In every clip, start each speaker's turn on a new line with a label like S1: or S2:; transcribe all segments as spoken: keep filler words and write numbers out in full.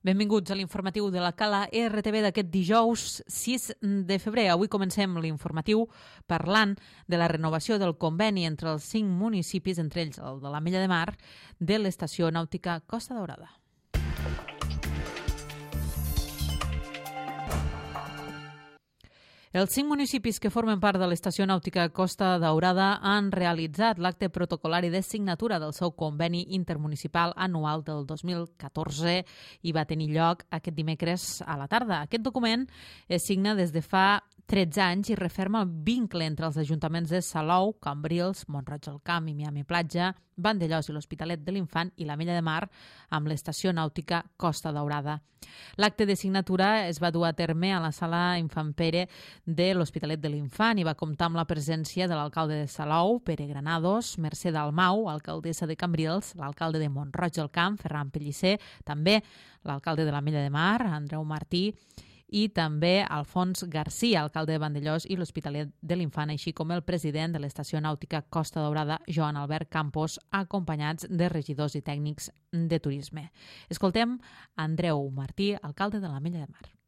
S1: Benvinguts a l'informatiu de la Cala R T V d'aquest dijous sis de febrer. Avui comencem l'informatiu parlant de la renovació del conveni entre els cinc municipis, entre ells el de l'Ametlla de Mar, de l'estació nàutica Costa Daurada. Els cinc municipis que formen part de l'estació nàutica Costa Daurada han realitzat l'acte protocolari de signatura del seu conveni intermunicipal anual del dos mil catorze i va tenir lloc aquest dimecres a la tarda. Aquest document es signa des de fa tretze anys i referma el vincle entre els ajuntaments de Salou, Cambrils, Mont-roig del Camp i Miami Platja, Vandellòs i l'Hospitalet de l'Infant i l'Ametlla de Mar amb l'estació nàutica Costa Daurada. L'acte de signatura es va dur a terme a la sala Infant Pere de l'Hospitalet de l'Infant i va comptar amb la presència de l'alcalde de Salou, Pere Granados, Mercè Dalmau, alcaldessa de Cambrils, l'alcalde de Mont-roig del Camp, Ferran Pellicer, també l'alcalde de l'Ametlla de Mar, Andreu Martí, i també Alfons Garcia, alcalde de Vandellòs i l'Hospitalet de l'Infant, així com el president de l'estació nàutica Costa Daurada, Joan Albert Campos, acompanyats de regidors i tècnics de turisme. Escoltem Andreu Martí, alcalde de l'Ametlla de Mar.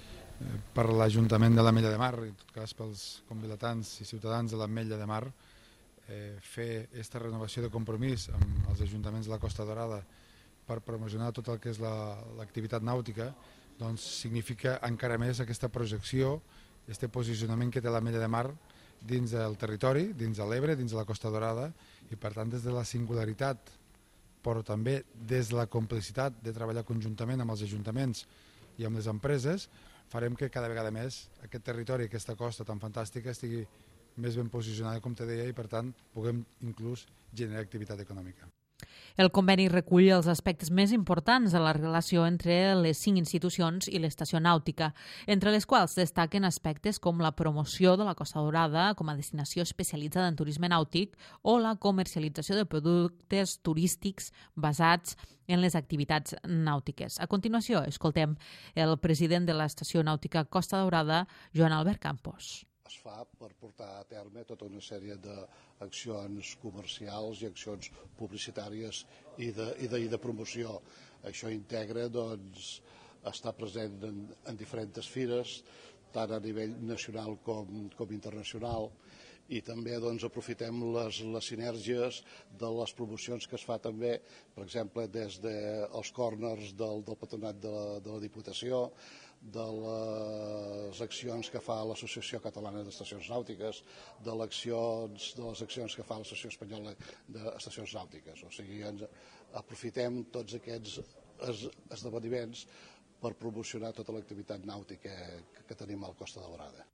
S2: Per l'Ajuntament de l'Ametlla de Mar, i en tot cas pels convilatans i ciutadans de l'Ametlla de Mar, eh, fer aquesta renovació de compromís amb els ajuntaments de la Costa Daurada per promocionar tot el que és l'activitat la, nàutica, doncs significa encara més aquesta projecció, aquest posicionament que té l'Ametlla de Mar dins del territori, dins de l'Ebre, dins de la Costa Daurada, i per tant des de la singularitat, però també des de la complicitat de treballar conjuntament amb els ajuntaments i amb les empreses, farem que cada vegada més aquest territori, aquesta costa tan fantàstica, estigui més ben posicionada, com te deia, i per tant puguem inclús generar activitat econòmica.
S1: El conveni recull els aspectes més importants de la relació entre les cinc institucions i l'estació nàutica, entre les quals destaquen aspectes com la promoció de la Costa Daurada com a destinació especialitzada en turisme nàutic o la comercialització de productes turístics basats en les activitats nàutiques. A continuació, escoltem el president de l'estació nàutica Costa Daurada, Joan Albert Campos.
S3: Es fa per portar a terme tota una sèrie d'accions comercials i accions publicitàries i de, i de, i de promoció. Això integra doncs, estar present en, en diferents fires, tant a nivell nacional com, com internacional, i també doncs, aprofitem les, les sinergies de les promocions que es fa també, per exemple, des dels corners del, del patronat de la, de la Diputació, de les accions que fa l'Associació Catalana d'Estacions Nàutiques, de, de les accions que fa l'Associació Espanyola d'Estacions Nàutiques. O sigui, ens aprofitem tots aquests es, esdeveniments per promocionar tota l'activitat nàutica que, que tenim al Costa Daurada.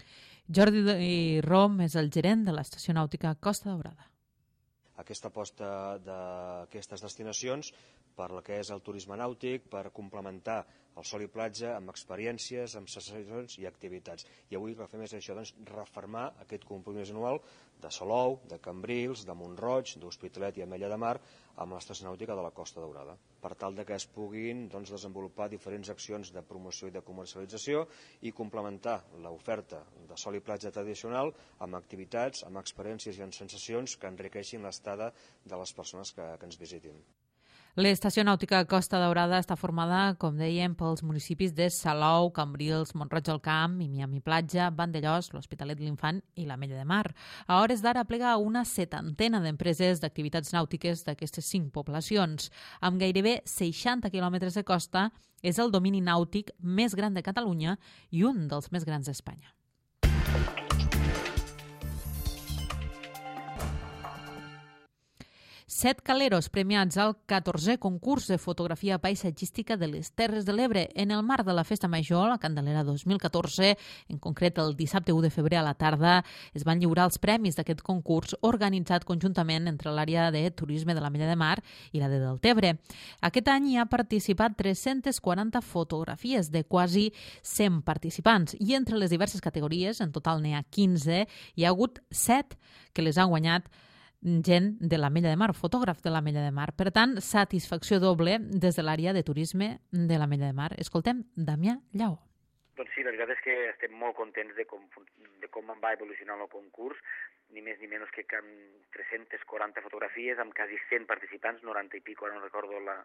S1: Jordi Rom és el gerent de l'estació nàutica Costa Daurada.
S4: Aquesta aposta d'aquestes destinacions per la que és el turisme nàutic, per complementar el sol i platja amb experiències, amb sensacions i activitats. I avui el que fem és això, doncs, refermar aquest compromís anual de Salou, de Cambrils, de Mont-roig, d'Hospitalet i Ametlla de Mar amb l'estació nàutica de la Costa Daurada, per tal de que es puguin doncs, desenvolupar diferents accions de promoció i de comercialització i complementar l'oferta de sol i platja tradicional amb activitats, amb experiències i amb sensacions que enriqueixin l'estada de les persones que, que ens visitin.
S1: L'estació nàutica Costa Daurada està formada, com dèiem, pels municipis de Salou, Cambrils, Mont-roig del Camp i Miami Platja, Vandellòs, l'Hospitalet de l'Infant i l'Ametlla de Mar. A hores d'ara plega una setantena d'empreses d'activitats nàutiques d'aquestes cinc poblacions. Amb gairebé seixanta quilòmetres de costa, és el domini nàutic més gran de Catalunya i un dels més grans d'Espanya. Set caleros premiats al catorzè concurs de fotografia paisatgística de les Terres de l'Ebre en el marc de la Festa Major, la Candelera dos mil catorze, en concret el dissabte u de febrer a la tarda, es van lliurar els premis d'aquest concurs organitzat conjuntament entre l'àrea de turisme de l'Ametlla de Mar i la de Deltebre. Aquest any hi ha participat tres-centes quaranta fotografies de quasi cent participants i entre les diverses categories, en total n'hi ha quinze, hi ha hagut set que les ha guanyat gent de l'Ametlla de Mar, fotògraf de l'Ametlla de Mar. Per tant, satisfacció doble des de l'àrea de turisme de l'Ametlla de Mar. Escoltem Damià Lleó.
S5: Doncs sí, la veritat és que estem molt contents de com, de com va evolucionar el concurs, ni més ni menys que amb tres-centes quaranta fotografies, amb quasi cent participants, noranta i pico, ara no recordo la,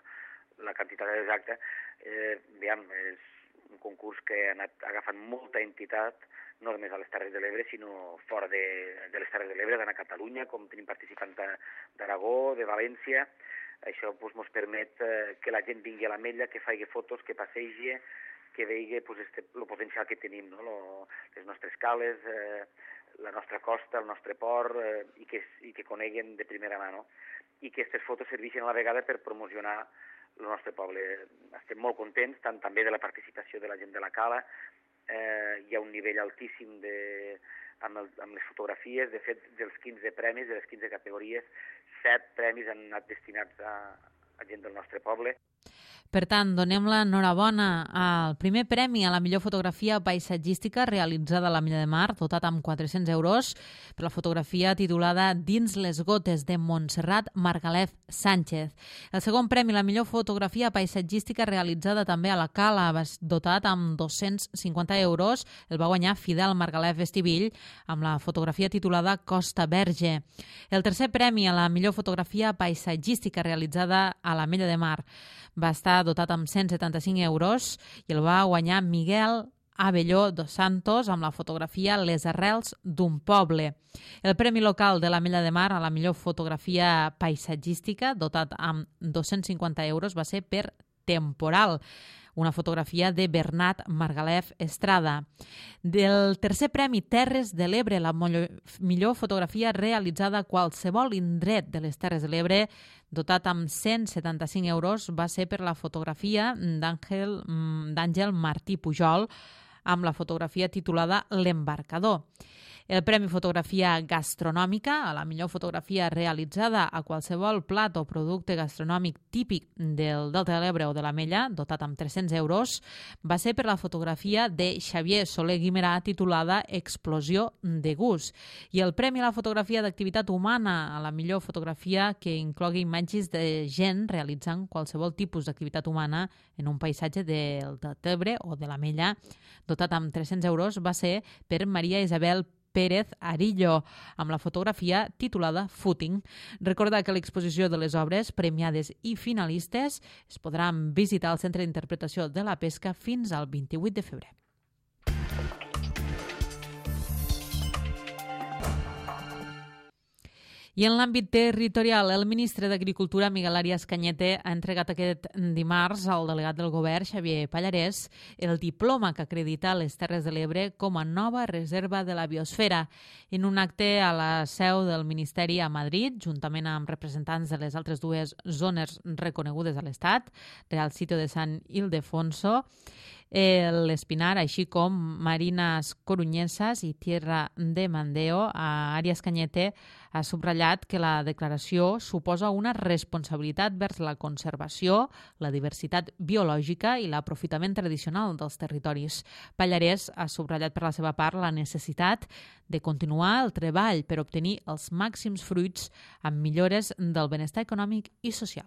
S5: la quantitat exacta, eh, veiem, és un concurs que ha anat agafant molta entitat, no només a les Terres de l'Ebre, sinó fora de, de les Terres de l'Ebre, d'anar a Catalunya, com tenim participants d'Aragó, de València. Això ens pues, permet eh, que la gent vingui a l'Ametlla, que faci fotos, que passegi, que vegi el pues, este, potencial que tenim, no? Lo, les nostres cales, eh, la nostra costa, el nostre port, eh, i, que, i que coneguen de primera mà, no? I que aquestes fotos serveixen a la vegada per promocionar el nostre poble. Estem molt contents, tant també de la participació de la gent de la Cala. Eh, hi ha un nivell altíssim de, amb, el, amb les fotografies. De fet, dels quinze premis, de les quinze categories, set premis han anat destinats a, a gent del nostre poble.
S1: Per tant, donem l'enhorabona al primer premi a la millor fotografia paisatgística realitzada a l'Ametlla de Mar, dotat amb quatre-cents euros, per la fotografia titulada Dins les gotes, de Montserrat Margalef Sánchez. El segon premi a la millor fotografia paisatgística realitzada també a la Cala, dotat amb dos-cents cinquanta euros, el va guanyar Fidel Margalef Estivill amb la fotografia titulada Costa Verge. El tercer premi a la millor fotografia paisatgística realitzada a l'Ametlla de Mar va estar dotat amb cent setanta-cinc euros i el va guanyar Miguel Abelló dos Santos amb la fotografia Les arrels d'un poble. El Premi Local de l'Ametlla de Mar a la millor fotografia paisatgística, dotat amb dos-cents cinquanta euros, va ser per Temporal, una fotografia de Bernat Margalef Estrada. Del tercer premi Terres de l'Ebre, la millor fotografia realitzada a qualsevol indret de les Terres de l'Ebre, dotat amb cent setanta-cinc euros, va ser per la fotografia d'Àngel Martí Pujol, amb la fotografia titulada L'embarcador. El Premi Fotografia Gastronòmica a la millor fotografia realitzada a qualsevol plat o producte gastronòmic típic del Delta de l'Ebre o de l'Ametlla, dotat amb tres-cents euros, va ser per la fotografia de Xavier Soler Guimerà titulada Explosió de gust. I el Premi a la fotografia d'activitat humana a la millor fotografia que inclogui imatges de gent realitzant qualsevol tipus d'activitat humana en un paisatge del Delta de l'Ebre o de l'Ametlla, dotat amb tres-cents euros, va ser per Maria Isabel Pérez Arillo, amb la fotografia titulada Footing. Recordar que l'exposició de les obres premiades i finalistes es podran visitar al Centre d'Interpretació de la Pesca fins al vint-i-vuit de febrer. I en l'àmbit territorial, el ministre d'Agricultura, Miguel Arias Cañete, ha entregat aquest dimarts al delegat del govern, Xavier Pallarès, el diploma que acredita les Terres de l'Ebre com a nova reserva de la biosfera. En un acte a la seu del Ministeri a Madrid, juntament amb representants de les altres dues zones reconegudes a l'Estat, Real Sitio de San Ildefonso, l'Espinar, així com Marinas Coruñesas i Tierra de Mandeo, Arias Cañete ha subratllat que la declaració suposa una responsabilitat vers la conservació, la diversitat biològica i l'aprofitament tradicional dels territoris. Pallarès ha subratllat per la seva part la necessitat de continuar el treball per obtenir els màxims fruits amb millores del benestar econòmic i social.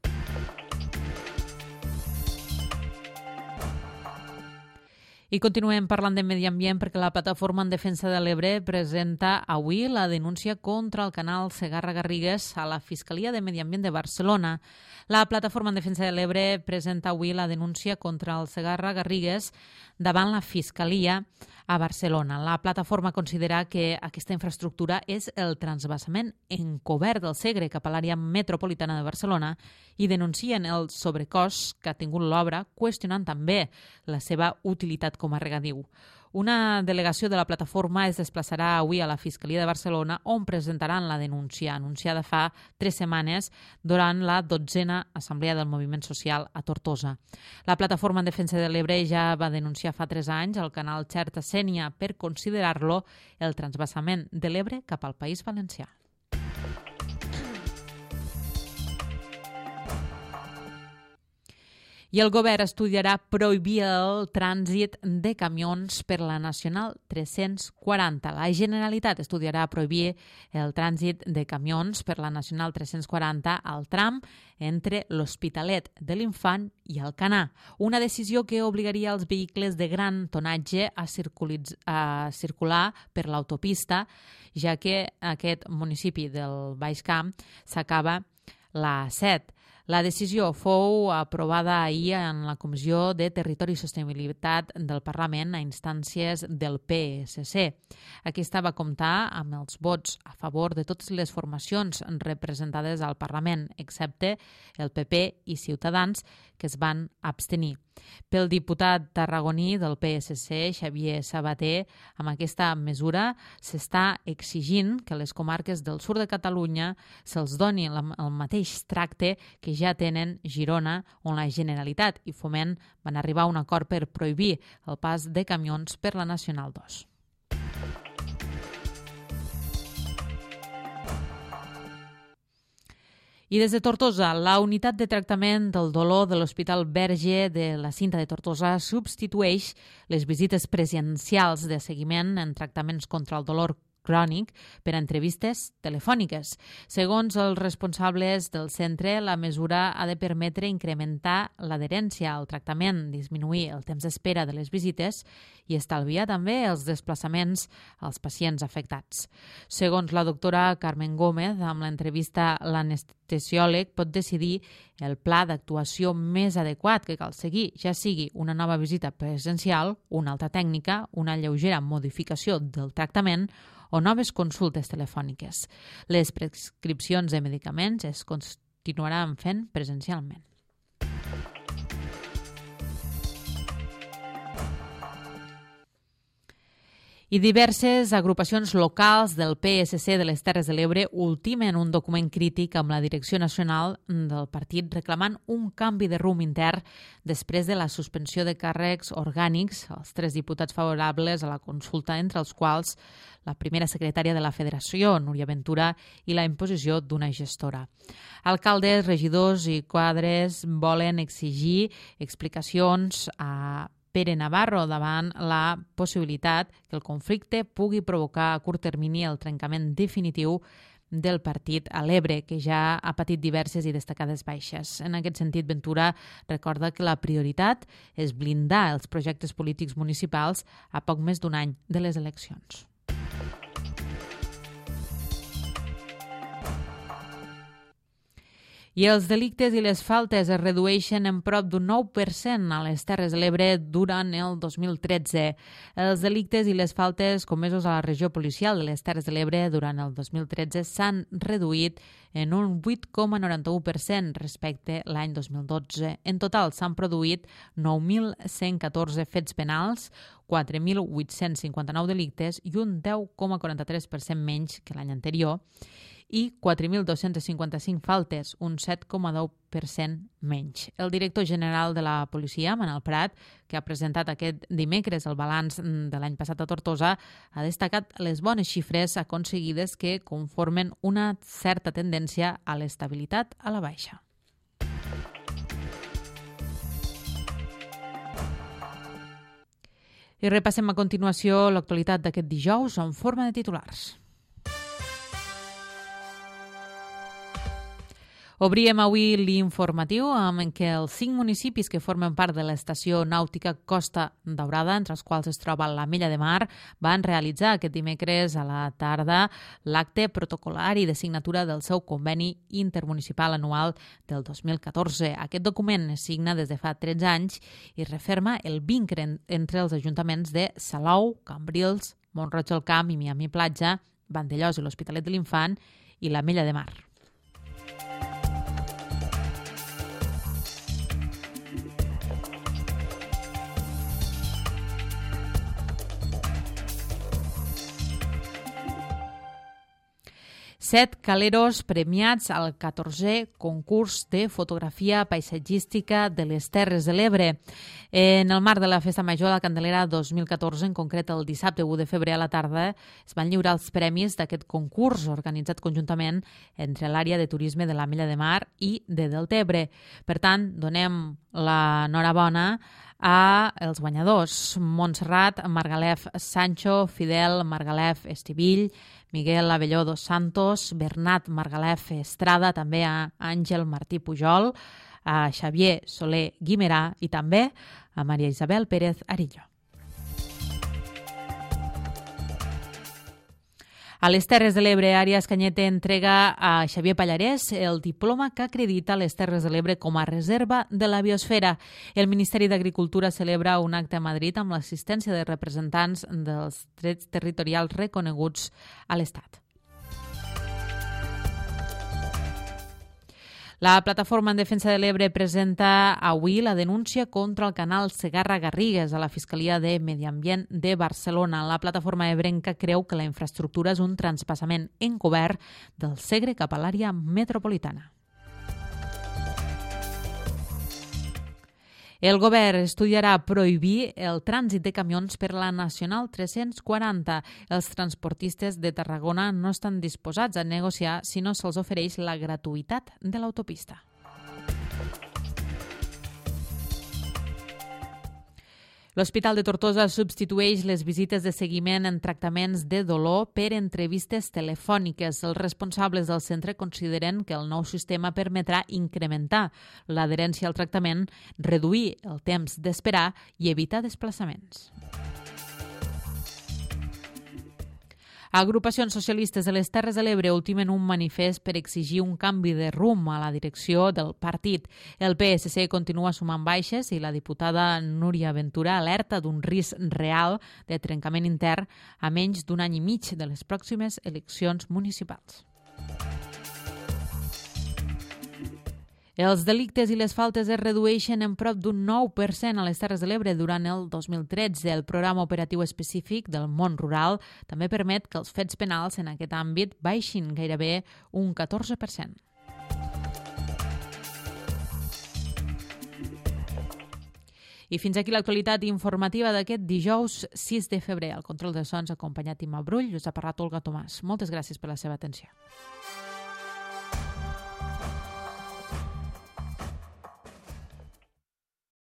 S1: I continuem parlant de medi ambient perquè la Plataforma en Defensa de l'Ebre presenta avui la denúncia contra el canal Segarra-Garrigues a la Fiscalia de Medi Ambient de Barcelona. La Plataforma en Defensa de l'Ebre presenta avui la denúncia contra el Segarra-Garrigues davant la Fiscalia a Barcelona. La plataforma considera que aquesta infraestructura és el transvasament encobert del Segre cap a l'àrea metropolitana de Barcelona i denuncien el sobrecost que ha tingut l'obra, qüestionant també la seva utilitat com a regadiu. Una delegació de la plataforma es desplaçarà avui a la Fiscalia de Barcelona on presentaran la denúncia anunciada fa tres setmanes durant la dotzena Assemblea del Moviment Social a Tortosa. La Plataforma en Defensa de l'Ebre ja va denunciar fa tres anys el canal Xerta-Sénia per considerar-lo el transvasament de l'Ebre cap al País Valencià. I el govern estudiarà prohibir el trànsit de camions per la Nacional tres-cents quaranta. La Generalitat estudiarà prohibir el trànsit de camions per la Nacional tres-cents quaranta al tram entre l'Hospitalet de l'Infant i Alcanar. Una decisió que obligaria els vehicles de gran tonatge a, a circular per l'autopista, ja que aquest municipi del Baix Camp s'acaba la A set. La decisió fou aprovada ahir en la Comissió de Territori i Sostenibilitat del Parlament a instàncies del P S C. Aquesta va comptar amb els vots a favor de totes les formacions representades al Parlament, excepte el P P i Ciutadans, que es van abstenir. Pel diputat tarragoní del P S C, Xavier Sabater, amb aquesta mesura s'està exigint que les comarques del sud de Catalunya se'ls doni el mateix tracte que ja tenen Girona, on la Generalitat i Foment van arribar a un acord per prohibir el pas de camions per la Nacional dos. I des de Tortosa, la unitat de tractament del dolor de l'Hospital Verge de la Cinta de Tortosa substitueix les visites presencials de seguiment en tractaments contra el dolor crònic per a entrevistes telefòniques. Segons els responsables del centre, la mesura ha de permetre incrementar l'adherència al tractament, disminuir el temps d'espera de les visites i estalviar també els desplaçaments als pacients afectats. Segons la doctora Carmen Gómez, amb l'entrevista l'anestesiòleg pot decidir el pla d'actuació més adequat que cal seguir, ja sigui una nova visita presencial, una altra tècnica, una lleugera modificació del tractament o noves consultes telefòniques. Les prescripcions de medicaments es continuaran fent presencialment. I diverses agrupacions locals del P S C de les Terres de l'Ebre ultimen un document crític amb la direcció nacional del partit reclamant un canvi de rumb intern després de la suspensió de càrrecs orgànics als tres diputats favorables a la consulta, entre els quals la primera secretària de la Federació, Núria Ventura, i la imposició d'una gestora. Alcaldes, regidors i quadres volen exigir explicacions a Pere Navarro davant la possibilitat que el conflicte pugui provocar a curt termini el trencament definitiu del partit a l'Ebre, que ja ha patit diverses i destacades baixes. En aquest sentit, Ventura recorda que la prioritat és blindar els projectes polítics municipals a poc més d'un any de les eleccions. I els delictes i les faltes es redueixen en prop d'un nou per cent a les Terres de l'Ebre durant el dos mil tretze. Els delictes i les faltes comesos a la regió policial de les Terres de l'Ebre durant el dos mil tretze s'han reduït en un vuit coma noranta-u per cent respecte l'any dos mil dotze. En total s'han produït nou mil cent catorze fets penals, quatre mil vuit-cents cinquanta-nou delictes i un deu coma quaranta-tres per cent menys que l'any anterior, i quatre mil dos-cents cinquanta-cinc faltes, un set coma deu per cent menys. El director general de la policia, Manel Prat, que ha presentat aquest dimecres el balanç de l'any passat a Tortosa, ha destacat les bones xifres aconseguides que conformen una certa tendència a l'estabilitat a la baixa. I repassem a continuació l'actualitat d'aquest dijous en forma de titulars. Obríem avui l'informatiu amb què els cinc municipis que formen part de l'estació nàutica Costa Daurada, entre els quals es troba l'Ametlla de Mar, van realitzar aquest dimecres a la tarda l'acte protocolari de signatura del seu conveni intermunicipal anual del dos mil catorze. Aquest document es signa des de fa tretze anys i referma el vincle entre els ajuntaments de Salou, Cambrils, Mont-roig del Camp i Miami Platja, Vandellòs i l'Hospitalet de l'Infant i l'Ametlla de Mar. Set caleros premiats al catorzè concurs de fotografia paisatgística de les Terres de l'Ebre. En el marc de la Festa Major de la Candelera dos mil catorze, en concret el dissabte u de febrer a la tarda, es van lliurar els premis d'aquest concurs organitzat conjuntament entre l'àrea de turisme de l'Ametlla de Mar i de Deltebre. Per tant, donem l'enhorabona a els guanyadors: Montserrat Margalef Sancho, Fidel Margalef Estivill, Miguel Abelló dos Santos, Bernat Margalef Estrada, també a Àngel Martí Pujol, a Xavier Soler Guimerà i també a Maria Isabel Pérez Arillo. A les Terres de l'Ebre, Àrees Canyete entrega a Xavier Pallarès el diploma que acredita les Terres de l'Ebre com a reserva de la biosfera. El Ministeri d'Agricultura celebra un acte a Madrid amb l'assistència de representants dels drets territorials reconeguts a l'Estat. La Plataforma en Defensa de l'Ebre presenta avui la denúncia contra el canal Segarra-Garrigues a la Fiscalia de Medi Ambient de Barcelona. La plataforma ebrenca creu que la infraestructura és un transpassament encobert del Segre cap a l'àrea metropolitana. El govern estudiarà prohibir el trànsit de camions per la Nacional tres-cents quaranta. Els transportistes de Tarragona no estan disposats a negociar si no se'ls ofereix la gratuïtat de l'autopista. L'Hospital de Tortosa substitueix les visites de seguiment en tractaments de dolor per entrevistes telefòniques. Els responsables del centre consideren que el nou sistema permetrà incrementar l'adherència al tractament, reduir el temps d'esperar i evitar desplaçaments. Agrupacions socialistes de les Terres de l'Ebre ultimen un manifest per exigir un canvi de rumb a la direcció del partit. El P S C continua sumant baixes i la diputada Núria Ventura alerta d'un risc real de trencament intern a menys d'un any i mig de les pròximes eleccions municipals. Els delictes i les faltes es redueixen en prop d'un nou per cent a les Terres de l'Ebre durant el dos mil tretze. El programa operatiu específic del món rural també permet que els fets penals en aquest àmbit baixin gairebé un catorze per cent. I fins aquí l'actualitat informativa d'aquest dijous sis de febrer. Al control de sons acompanyat Imma Brull, us ha parlat Olga Tomàs. Moltes gràcies per la seva atenció.